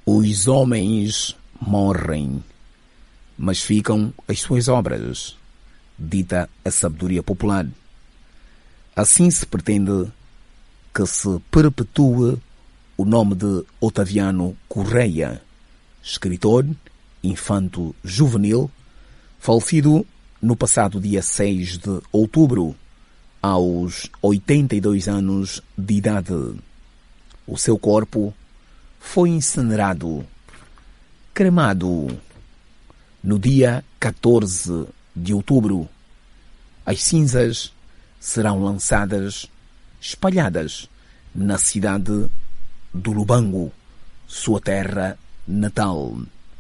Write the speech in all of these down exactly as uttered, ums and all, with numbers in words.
Os homens morrem, mas ficam as suas obras, dita a sabedoria popular. Assim se pretende que se perpetue o nome de Otaviano Correia, escritor infanto-juvenil, falecido no passado dia seis de outubro, aos oitenta e dois anos de idade. O seu corpo foi incinerado, cremado, no dia catorze de outubro. As cinzas serão lançadas, espalhadas na cidade do Lubango, sua terra natal.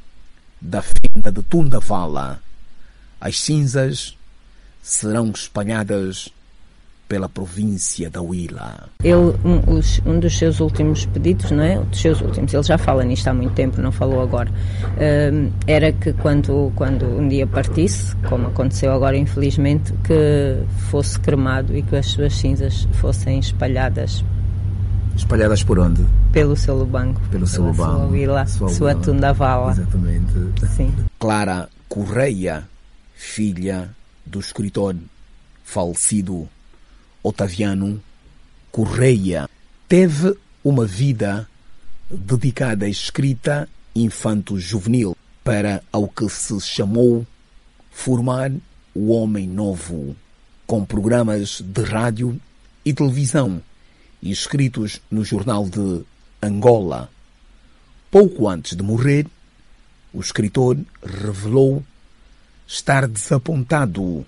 Da fenda de Tundavala, as cinzas serão espalhadas pela província da Huila. Ele, um, os, um dos seus últimos pedidos, não é? Um dos seus últimos, ele já fala nisto há muito tempo, não falou agora, uh, era que quando, quando um dia partisse, como aconteceu agora infelizmente, que fosse cremado e que as suas cinzas fossem espalhadas. Espalhadas por onde? Pelo seu Lubango. Pelo seu Lubango. Sua Huila, sua, sua Tundavala. Exatamente. Sim. Clara Correia, filha do escritor falecido Otaviano Correia, teve uma vida dedicada à escrita infanto-juvenil para ao que se chamou formar o homem novo, com programas de rádio e televisão e escritos no Jornal de Angola. Pouco antes de morrer, o escritor revelou estar desapontado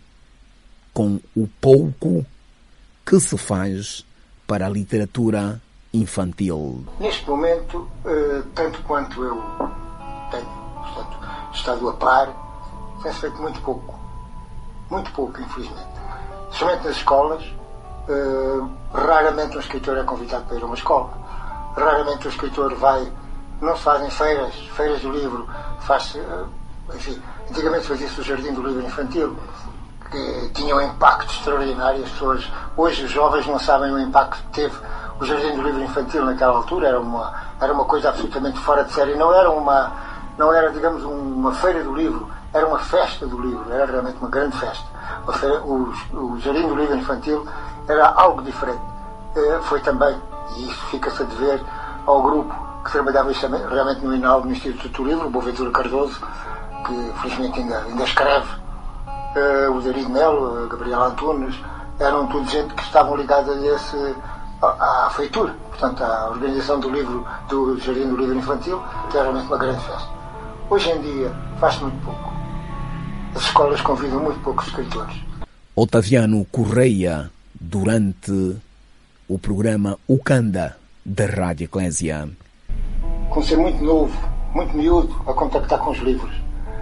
com o pouco que se faz para a literatura infantil. Neste momento, tanto quanto eu tenho, portanto, estado a par, tem-se feito muito pouco. Muito pouco, infelizmente. Somente nas escolas, raramente um escritor é convidado para ir a uma escola. Raramente o escritor vai, não se fazem feiras, feiras do livro, faz-se, enfim, antigamente fazia-se o Jardim do Livro Infantil, que tinha um impacto extraordinário. As pessoas, hoje os jovens não sabem o impacto que teve o Jardim do Livro Infantil naquela altura. Era uma, era uma coisa absolutamente fora de série. Não era uma, não era, digamos, uma feira do livro, era uma festa do livro, era realmente uma grande festa. A feira, o, o Jardim do Livro Infantil era algo diferente. Foi também, e isso fica-se a dever ao grupo que trabalhava realmente no INAL, no Instituto do Livro, o Boaventura Cardoso, que felizmente ainda, ainda escreve. Uh, o Dario Melo, uh, Gabriel Antunes, eram tudo gente que estavam ligados a esse, à, à feitura, portanto à organização do livro, do Jardim do Livro Infantil, que era realmente uma grande festa. Hoje em dia faz-se muito pouco. As escolas convidam muito poucos escritores. Otaviano Correia, durante o programa Ucanda da Rádio Eclésia. Com ser muito novo, muito miúdo, a contactar com os livros.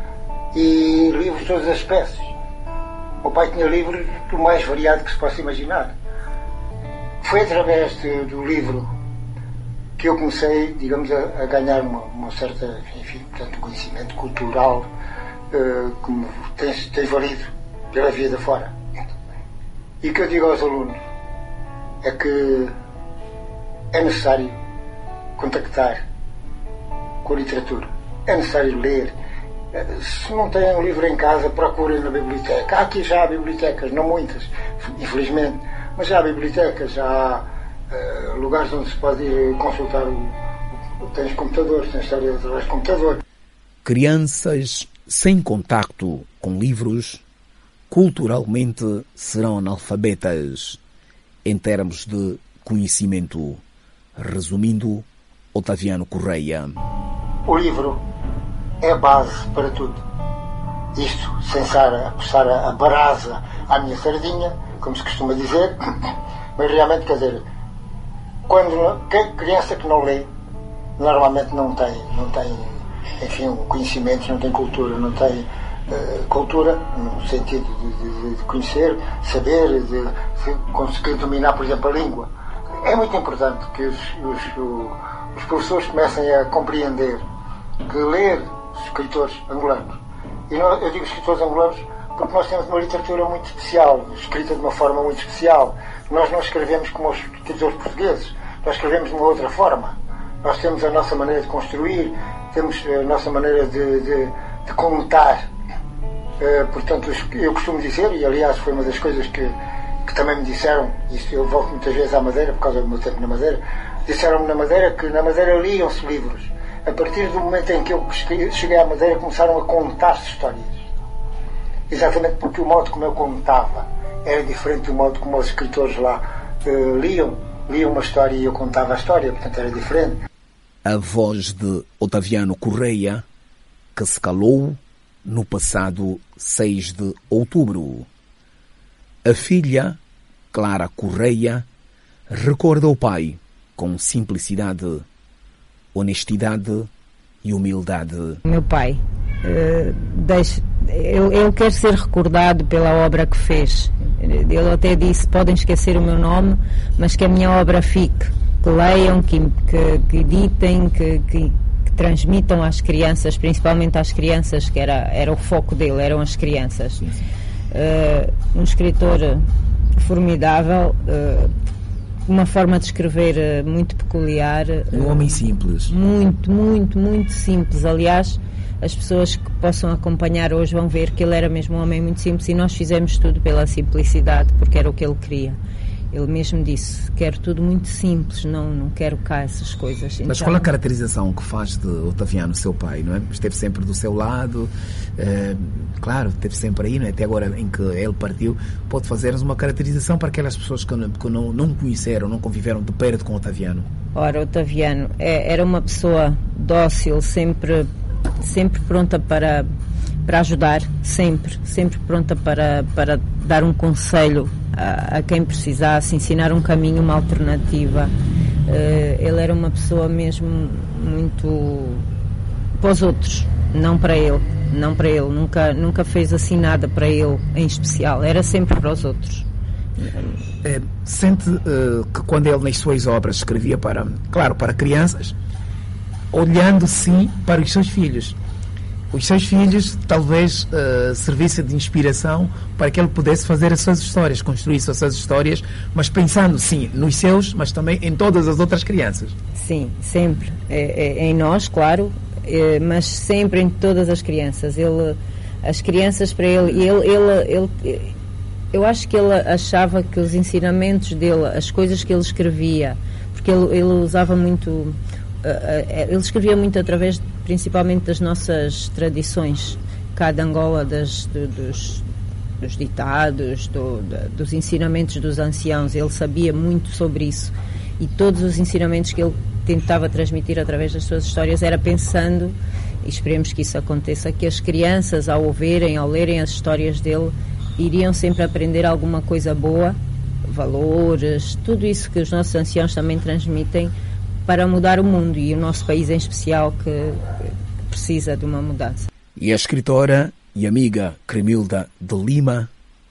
E livros de todas as espécies. O pai tinha livros do mais variado que se possa imaginar. Foi através de, do livro que eu comecei, digamos, a, a ganhar uma, uma certa, enfim, portanto, conhecimento cultural uh, que me tem, tem valido pela vida fora. E o que eu digo aos alunos é que é necessário contactar com a literatura. É necessário ler. Se não têm um livro em casa, procurem na biblioteca. Há aqui já há bibliotecas, não muitas, infelizmente, mas já há bibliotecas, já há uh, lugares onde se pode ir consultar o, o, tens computadores, tens história através de computador. Crianças sem contacto com livros culturalmente serão analfabetas em termos de conhecimento. Resumindo, Otaviano Correia. O livro é a base para tudo. Isto sem estar a puxar a brasa à minha sardinha, como se costuma dizer, mas realmente, quer dizer, quando quem, criança que não lê, normalmente não tem, não tem, enfim, conhecimento, não tem cultura, não tem uh, cultura no sentido de, de, de conhecer, saber, de, de conseguir dominar, por exemplo, a língua. É muito importante que os, os, os professores comecem a compreender que ler escritores angolanos, e nós, eu digo escritores angolanos porque nós temos uma literatura muito especial, escrita de uma forma muito especial. Nós não escrevemos como os escritores portugueses, nós escrevemos de uma outra forma. Nós temos a nossa maneira de construir, temos a nossa maneira de, de, de contar. Uh, portanto, eu costumo dizer, e aliás foi uma das coisas que, que também me disseram, isto eu volto muitas vezes à Madeira, por causa do meu tempo na Madeira, disseram-me na Madeira que na Madeira liam-se livros. A partir do momento em que eu cheguei à Madeira começaram a contar-se histórias. Exatamente porque o modo como eu contava era diferente do modo como os escritores lá uh, liam. Liam uma história e eu contava a história, portanto era diferente. A voz de Otaviano Correia, que se calou no passado seis de outubro. A filha, Clara Correia, recorda o pai com simplicidade, honestidade e humildade. Meu pai, uh, deixe, eu, eu quero ser recordado pela obra que fez. Ele até disse, podem esquecer o meu nome, mas que a minha obra fique, que leiam, que, que, que editem, que, que, que transmitam às crianças, principalmente às crianças, que era, era o foco dele, eram as crianças. Uh, um escritor formidável, uh, uma forma de escrever muito peculiar. Um homem simples. Muito, muito, muito simples. Aliás, as pessoas que possam acompanhar hoje vão ver que ele era mesmo um homem muito simples e nós fizemos tudo pela simplicidade, porque era o que ele queria. Ele mesmo disse, quero tudo muito simples, não, não quero cá essas coisas. Mas então, qual a caracterização que faz de Otaviano, seu pai, não é? Esteve sempre do seu lado, é, claro, esteve sempre aí, não é? Até agora em que ele partiu, pode fazer-nos uma caracterização para aquelas pessoas que, não, que não, não conheceram, não conviveram de perto com Otaviano. Ora, Otaviano é, era uma pessoa dócil, sempre, sempre pronta para, para ajudar, sempre, sempre pronta para, para dar um conselho a, a quem precisasse, ensinar um caminho, uma alternativa. Uh, ele era uma pessoa mesmo muito para os outros, não para ele, não para ele, nunca, nunca fez assim nada para ele em especial, era sempre para os outros. É, sente uh, que quando ele nas suas obras escrevia para, claro, para crianças, olhando sim para os seus filhos, os seus filhos talvez uh, servissem de inspiração para que ele pudesse fazer as suas histórias, construir as suas histórias, mas pensando sim nos seus, mas também em todas as outras crianças. Sim, sempre, é, é, em nós, claro, é, mas sempre em todas as crianças. Ele, as crianças para ele, ele, ele, ele eu acho que ele achava que os ensinamentos dele, as coisas que ele escrevia, porque ele, ele usava muito, uh, uh, ele escrevia muito através principalmente das nossas tradições, cá de Angola, das, do, dos, dos ditados, do, da, dos ensinamentos dos anciãos. Ele sabia muito sobre isso e todos os ensinamentos que ele tentava transmitir através das suas histórias era pensando, e esperemos que isso aconteça, que as crianças, ao ouvirem, ao lerem as histórias dele, iriam sempre aprender alguma coisa boa, valores, tudo isso que os nossos anciãos também transmitem para mudar o mundo e o nosso país em especial que precisa de uma mudança. E a escritora e amiga Cremilda de Lima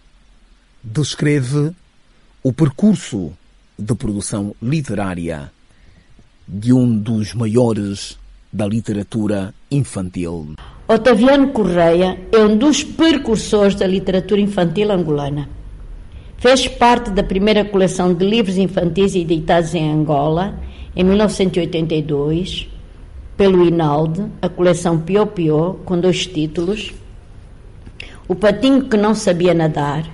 descreve o percurso de produção literária de um dos maiores da literatura infantil. Otaviano Correia é um dos precursores da literatura infantil angolana. Fez parte da primeira coleção de livros infantis editados em Angola, em mil novecentos e oitenta e dois, pelo Inalde, a coleção Pió Pió, com dois títulos, O Patinho que Não Sabia Nadar,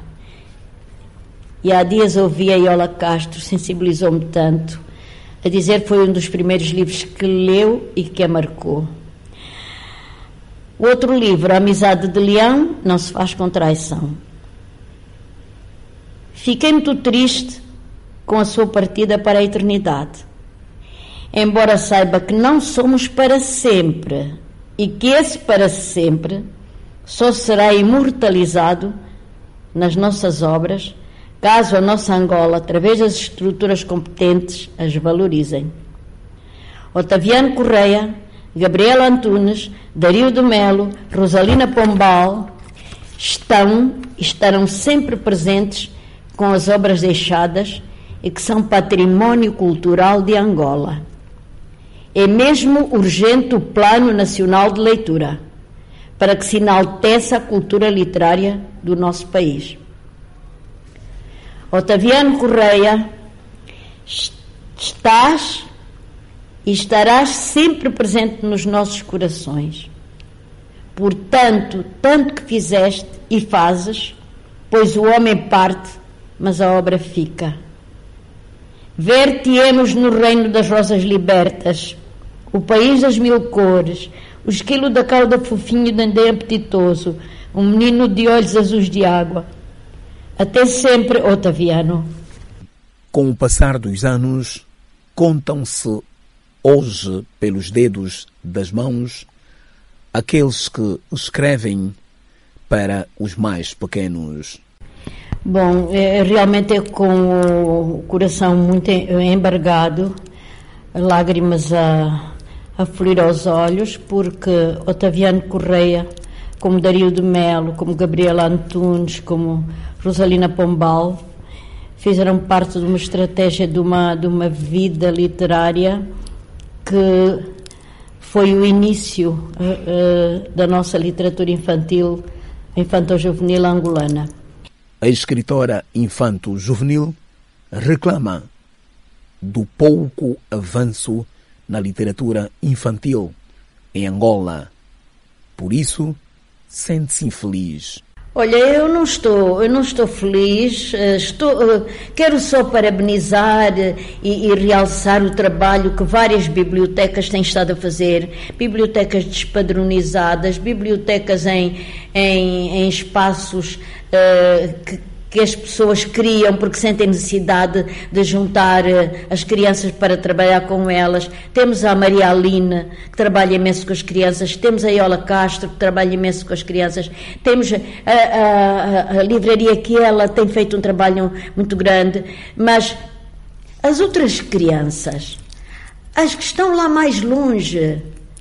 e há dias ouvi a Iola Castro, sensibilizou-me tanto, a dizer que foi um dos primeiros livros que leu e que a marcou. O outro livro, A Amizade de Leão, Não Se Faz com Traição. Fiquei muito triste com a sua partida para a eternidade. Embora saiba que não somos para sempre e que esse para sempre só será imortalizado nas nossas obras, caso a nossa Angola, através das estruturas competentes, as valorizem. Otaviano Correia, Gabriela Antunes, Dario de Melo, Rosalina Pombal estão e estarão sempre presentes com as obras deixadas e que são património cultural de Angola. É mesmo urgente o Plano Nacional de Leitura para que se enalteça a cultura literária do nosso país. Otaviano Correia, estás e estarás sempre presente nos nossos corações. Portanto, tanto que fizeste e fazes, pois o homem parte, mas a obra fica. Ver-te-emos no reino das rosas libertas, o país das mil cores, o esquilo da cauda fofinho e dendê apetitoso, um menino de olhos azuis de água. Até sempre, Otaviano. Com o passar dos anos, contam-se hoje pelos dedos das mãos aqueles que escrevem para os mais pequenos. Bom, é, realmente é com o coração muito embargado, lágrimas a, a fluir aos olhos, porque Otaviano Correia, como Dario de Melo, como Gabriela Antunes, como Rosalina Pombal, fizeram parte de uma estratégia de uma, de uma vida literária que foi o início uh, uh, da nossa literatura infantil, infanto-juvenil angolana. A escritora infanto-juvenil reclama do pouco avanço na literatura infantil em Angola. Por isso, sente-se infeliz. Olha, eu não estou, eu não estou feliz, estou, quero só parabenizar e, e realçar o trabalho que várias bibliotecas têm estado a fazer, bibliotecas despadronizadas, bibliotecas em, em, em espaços uh, que que as pessoas criam porque sentem necessidade de juntar as crianças para trabalhar com elas. Temos a Maria Aline, que trabalha imenso com as crianças, temos a Iola Castro, que trabalha imenso com as crianças, temos a, a, a, a livraria que ela tem feito um trabalho muito grande, mas as outras crianças, as que estão lá mais longe,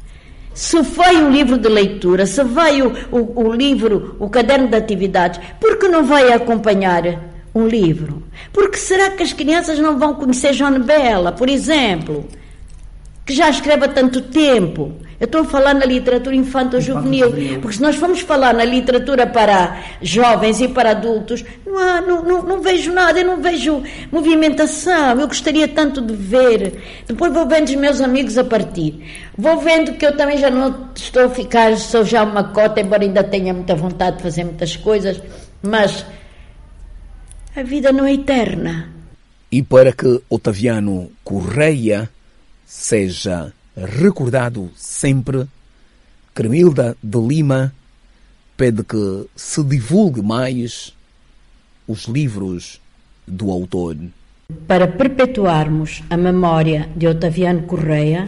se vai o livro de leitura, se vai o, o, o livro, o caderno de atividades, por que não vai acompanhar um livro? Porque será que as crianças não vão conhecer João Bela, por exemplo, que já escreve há tanto tempo? Eu estou a falar na literatura infanto-juvenil, porque se nós formos falar na literatura para jovens e para adultos, não, há, não, não, não vejo nada, eu não vejo movimentação. Eu gostaria tanto de ver. Depois vou vendo os meus amigos a partir. Vou vendo que eu também já não estou a ficar, sou já uma cota, embora ainda tenha muita vontade de fazer muitas coisas, mas a vida não é eterna. E para que Otaviano Correia seja recordado sempre, Cremilda de Lima pede que se divulgue mais os livros do autor. Para perpetuarmos a memória de Otaviano Correia,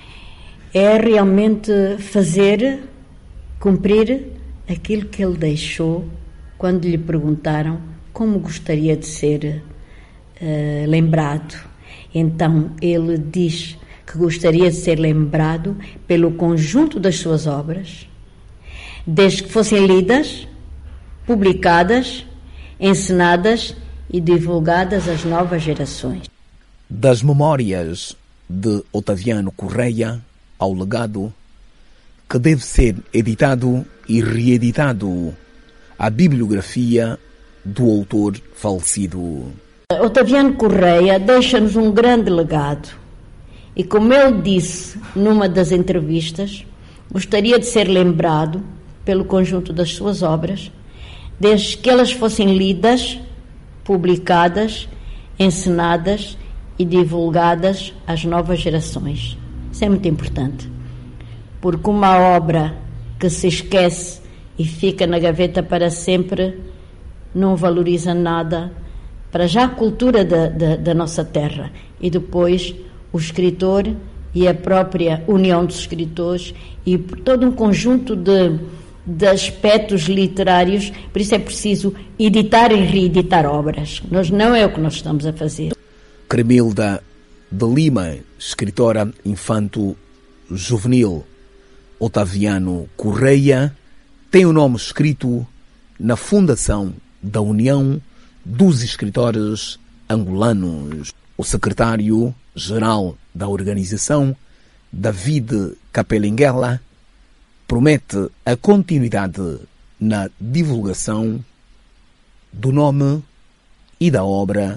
é realmente fazer cumprir aquilo que ele deixou quando lhe perguntaram como gostaria de ser uh, lembrado. Então ele diz que gostaria de ser lembrado pelo conjunto das suas obras, desde que fossem lidas, publicadas, ensinadas e divulgadas às novas gerações. Das memórias de Otaviano Correia ao legado que deve ser editado e reeditado, a bibliografia do autor falecido. Otaviano Correia deixa-nos um grande legado. E como ele disse numa das entrevistas, gostaria de ser lembrado pelo conjunto das suas obras, desde que elas fossem lidas, publicadas, ensinadas e divulgadas às novas gerações. Isso é muito importante, porque uma obra que se esquece e fica na gaveta para sempre não valoriza nada para já a cultura da, da, da nossa terra e depois o escritor e a própria união dos escritores e todo um conjunto de, de aspectos literários. Por isso é preciso editar e reeditar obras. Nós, não é o que nós estamos a fazer. Cremilda de Lima, escritora infanto-juvenil. Otaviano Correia tem o nome escrito na fundação da União dos Escritores Angolanos. O secretário-geral da organização, David Capelinguela, promete a continuidade na divulgação do nome e da obra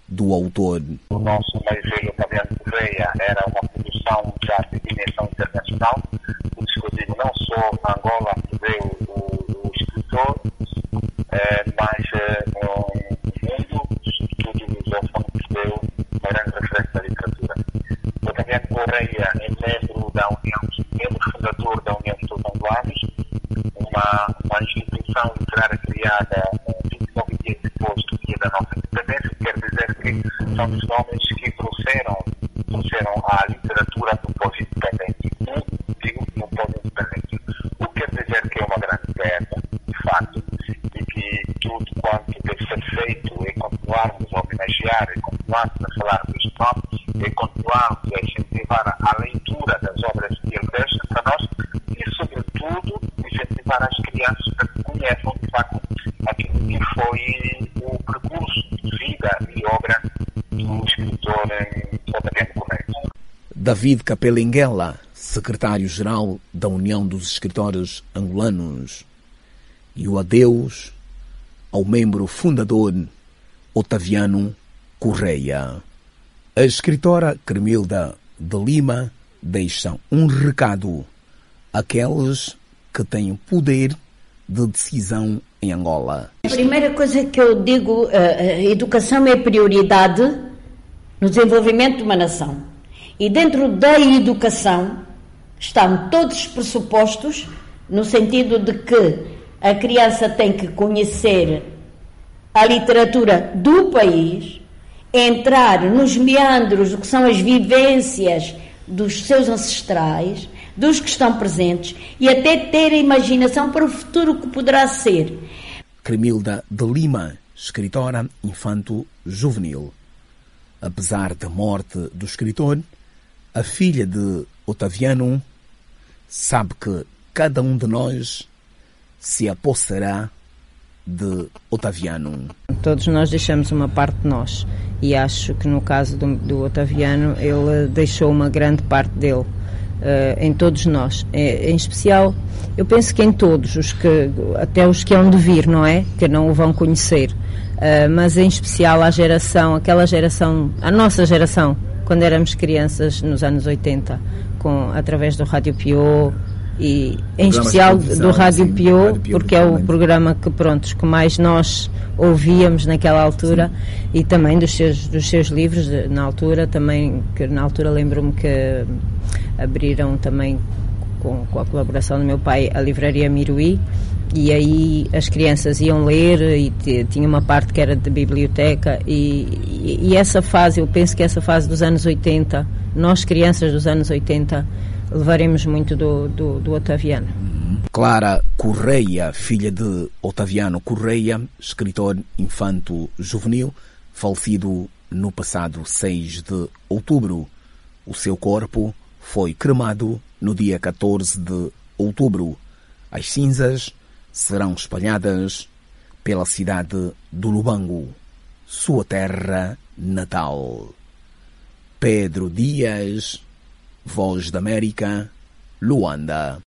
do autor. O nosso mais velho Otaviano Correia era uma produção já de dimensão internacional. O discutivo não só Angola perdeu o, o escritor, eh, mas eh, o mundo, sobretudo lusófono, perdeu uma grande referência da literatura. O Otaviano Correia é membro da União, membro fundador da União dos Angolanos, uma, uma instituição literária criada vinte e nove dias depois do dia da nossa independência, quer dizer que são os homens que trouxeram, trouxeram a literatura do pós-independente. Digo no pós-independente. O que quer dizer que é uma grande perda, de fato, e que tudo quanto deve ser feito é continuarmos a homenagear, é continuarmos a falar dos nomes, é continuarmos a incentivar a leitura das obras que ele deixa para nós e, sobretudo, incentivar as crianças para que conheçam, de facto, aquilo que foi o percurso de vida e obra do escritor Otaviano Correia. David Capelinguela, secretário-geral da União dos Escritores Angolanos, e o adeus ao membro fundador Otaviano Correia. A escritora Cremilda de Lima deixa um recado àqueles que têm poder de decisão em Angola. A primeira coisa que eu digo, a educação é prioridade no desenvolvimento de uma nação. E dentro da educação estão todos os pressupostos no sentido de que a criança tem que conhecer a literatura do país, entrar nos meandros do que são as vivências dos seus ancestrais, dos que estão presentes e até ter a imaginação para o futuro que poderá ser. Cremilda de Lima, escritora infanto-juvenil. Apesar da morte do escritor, a filha de Otaviano sabe que cada um de nós se apossará de Otaviano. Todos nós deixamos uma parte de nós e acho que no caso do, do Otaviano ele deixou uma grande parte dele uh, em todos nós, é, em especial eu penso que em todos, os que, até os que hão de vir, não é? Que não o vão conhecer, uh, mas em especial a geração, aquela geração, a nossa geração, quando éramos crianças nos anos oitenta, com, através do Rádio Piô, e em especial do Rádio Piô, porque é o programa que, pronto, que mais nós ouvíamos naquela altura, sim. E também dos seus, dos seus livros na altura, também, que na altura lembro-me que abriram também com, com a colaboração do meu pai a livraria Miruí, e aí as crianças iam ler e t- tinha uma parte que era de biblioteca e, e, e essa fase, eu penso que essa fase dos anos oitenta, nós crianças dos anos oitenta levaremos muito do, do, do Otaviano. Clara Correia, filha de Otaviano Correia, escritor infanto-juvenil, falecido no passado seis de outubro. O seu corpo foi cremado no dia catorze de outubro. As cinzas serão espalhadas pela cidade do Lubango, sua terra natal. Pedro Dias, Voz da América, Luanda.